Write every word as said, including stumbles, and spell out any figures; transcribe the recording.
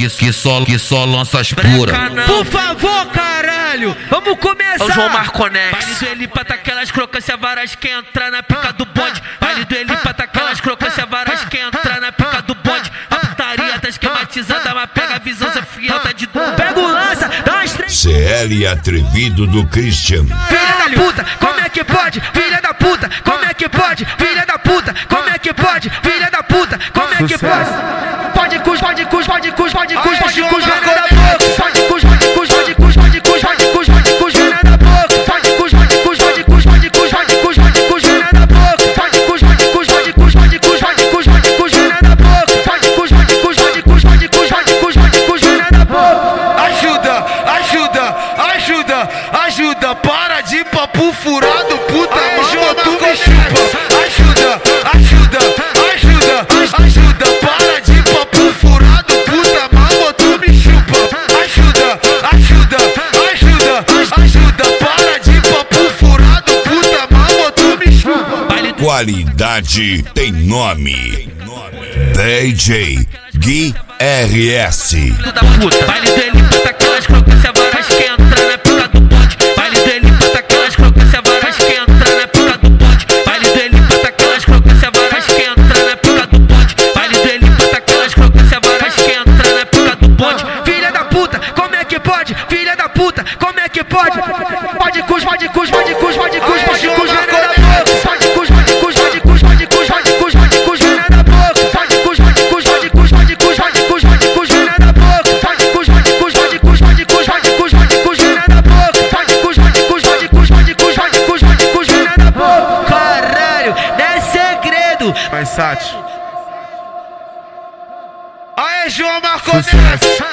que, que, só, que só lança as puras. Por favor, caralho, vamos começar. É o João Marconex. Baile do Elipa tá aquelas crocância varas que entrar na pica do bonde. Baile do Elipa tá aquelas crocância varas que entrar na pica do bonde. A putaria tá esquematizada, mas pega a visão, Zé Fiel tá de dor. Pega o lança, dá umas três. C L atrevido do Christian. Filha da puta, como é que pode? Filha da puta, como é que pode? Filha da puta, como é que pode? Filha da puta, como é que pode? Pode cus, pode cus, pode cus, pode cus, pode cus, vena da boca. Pode cus, pode cus, pode cus, pode cus, pode cus, pode cus, vena da boca. Pode cus, pode cus, pode cus, pode cus, pode cus, pode cus, vena da boca. Pode cus, pode cus, pode cus, pode cus, pode cus, pode cus, vena da boca. Pode cus, pode cus, pode cus, pode cus, pode cus, pode cus, vena da boca. Ajuda, ajuda, ajuda, ajuda, para de papo furado, puta, mano, tu me chupa. Ajuda, ajuda, ajuda, ajuda, para de papo furado, puta, mano, tu me chupa. Ajuda, ajuda, ajuda, ajuda, para de papo furado, puta, mano, tu me chupa. Qualidade tem nome. D J Gui R S. Da puta. Baile do Elipa tá aquelas crocância varas que entra na pica do bonde. Baile do Elipa tá aquelas crocância varas que entra na pica do bonde. Baile do Elipa tá aquelas crocância varas que entra na pica do bonde. Baile do Elipa tá aquelas crocância varas que entra na pica do bonde. Filha da puta, como é que pode? Filha da puta, como é que pode? Pode cus, pode cus, pode cus, pode cus, pode cus, vena da boca. Pode cus, pode cus, pode cus, pode cus, pode cus, pode cus, vena da boca. Pode cus, pode cus, pode cus, pode cus, pode cus, pode cus, vena da boca. Pode cus, pode cus, pode cus, pode cus, pode cus, pode cus, vena da boca. Pode cus, pode cus, pode cus, pode cus, pode cus, pode cus, vena da boca. Caralho, não é segredo. Mas Sati. Aê, João Marconex.